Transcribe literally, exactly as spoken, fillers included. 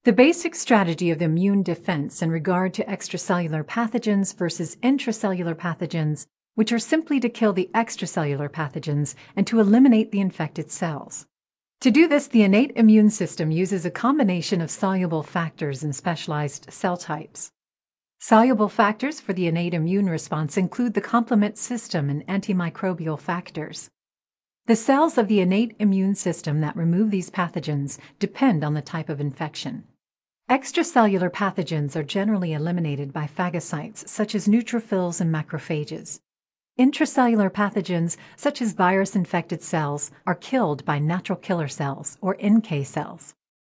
The basic strategy of the immune defense in regard to extracellular pathogens versus intracellular pathogens, which are simply to kill the extracellular pathogens and to eliminate the infected cells. To do this, the innate immune system uses a combination of soluble factors and specialized cell types. Soluble factors for the innate immune response include the complement system and antimicrobial factors. The cells of the innate immune system that remove these pathogens depend on the type of infection. Extracellular pathogens are generally eliminated by phagocytes such as neutrophils and macrophages. Intracellular pathogens such as virus-infected cells are killed by natural killer cells or N K cells.